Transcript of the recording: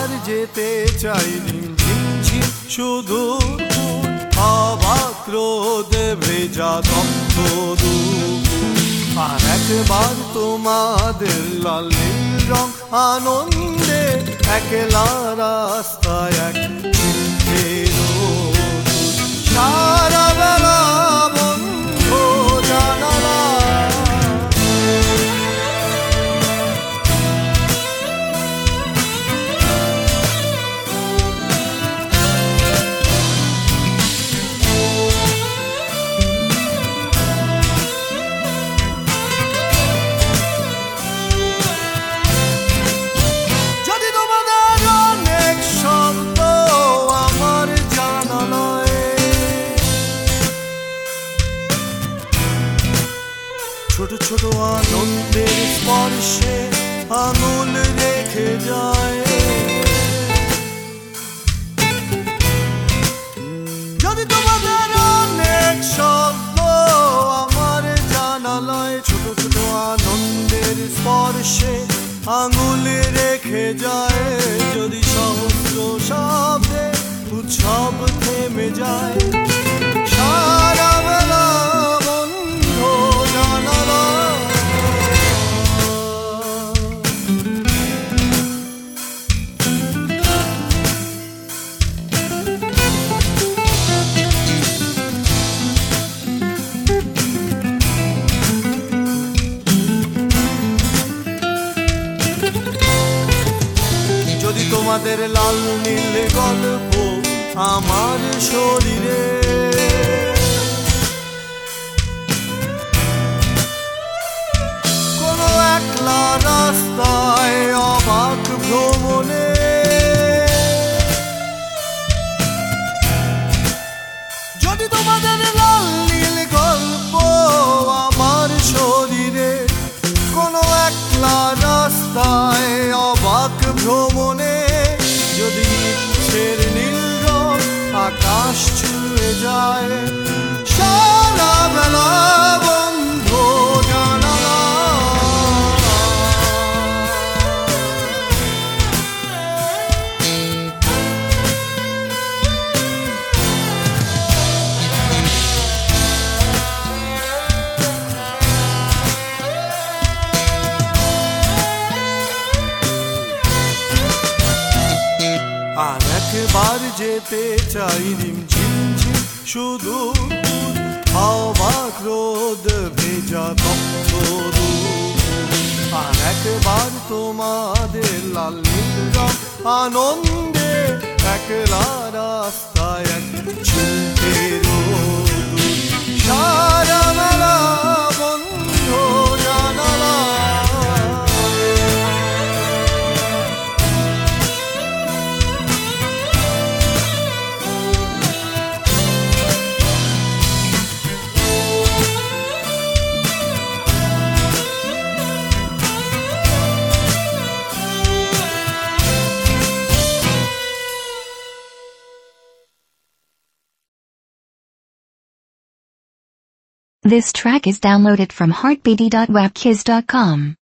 যেতে চাই ঝিমঝিম সুদূর অবাক রোদে ভেজা তপ্ত দুপুর। আর একবার তোমাদের লাল নীল রং আনন্দে একলা রাস্তায় এক চিলতে রোদ। সারা বেলা বন্ধ জানালা, ছোট ছোট আনন্দের স্পর্শে আঙুল রেখে যায়। যদি তোমাদের অনেক শব্দ আমার জানালায়, ছোট ছোট আনন্দের স্পর্শে আঙুল রেখে যায়। যদি সহস্র শব্দে উৎসব থেমে যায়, সারা বেলা বন্ধ জানালা। যদি তোমাদের লাল নীল গল্প আমার শরীরে, কোনো একলা রাস্তায় অবাক ভ্রমণে, যদি তোমাদের লাল নীল গল্প আমার শরীরে, কোনো একলা রাস্তায় অবাক ভ্রমণে, যদি ইচ্ছের নীল রং আকাশ ছুঁয়ে যায়, সারা বেলা বন্ধ জানালা। আর একবার যেতে চাই ঝিমঝিম সুদূর অবাক রোদ ভেজা তপ্ত দুপুর। আর একবার তোমাদের লাল নীল রং আনন্দে একলা রাস্তায় এক চিলতে রোদ। সারা বেলা বন্ধ জানালা, This track is downloaded from heartbeat.webkiz.com.